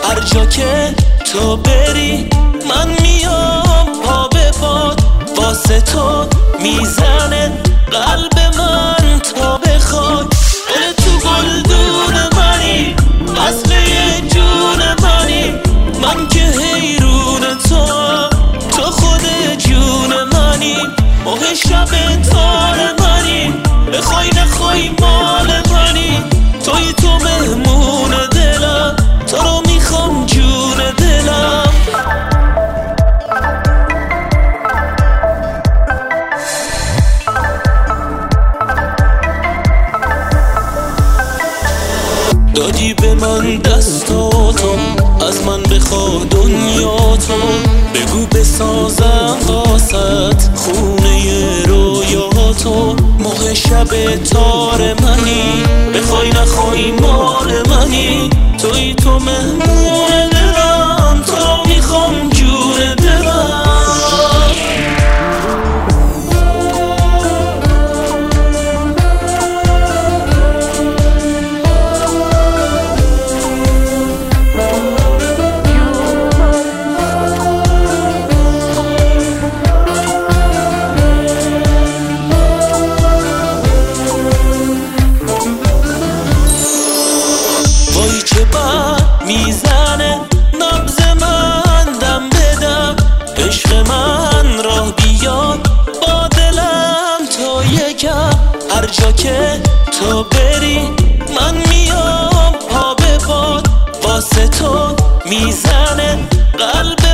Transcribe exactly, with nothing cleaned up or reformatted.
هر جا که تو بری من میام پا به پات، واسه تو میزنه قلب من تا بخوای. گل تو گلدون منی، اصل یه جون منی، من که حیرون تو، تو خود جون منی. ماه شب تار منی، بخوای نخوای مال منی، توی تو مهمون دلم، تو رو میخوام جون دلم. دادی به من دستاتو، از من بخوا دنیاتو، بگو بسازم واسط خونه رویاتو. موقع شب تار منی، بخوای نخوای مال منی، توی تو مهمون دلم، تو رو میخوام جون دلم. وای چه بد میزنه نبض من دم بدم، عشق من راه بیاد با دلم تا یکم. هر جا که تو بری من میام پا به پات، واسه تو میزنه قلب